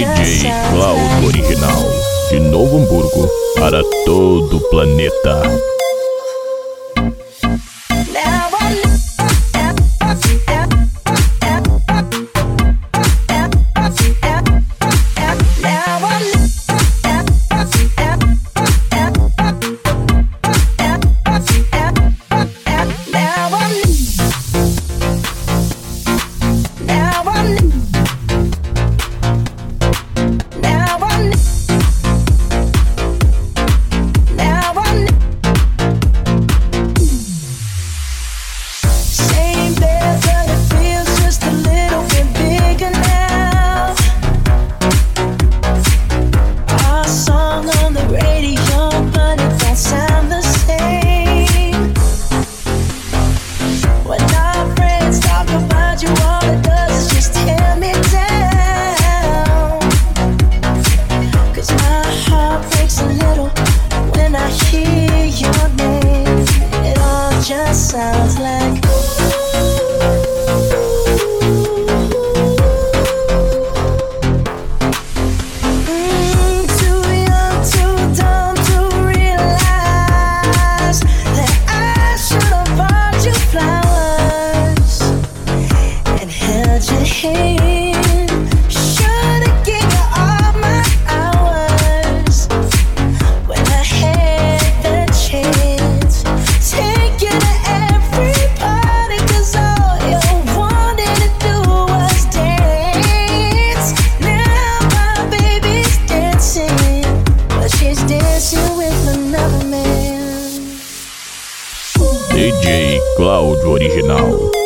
DJ Cláudio Original, de Novo Hamburgo para todo o planeta. Sounds like too young, too dumb to realize that I should have bought you flowers and held your hand. Should have given you all my hours when I had the chance. Take you to every party, 'cause all you wanted to do was dance. Now my baby's dancing, but she's dancing with another man. DJ Cláudio Original.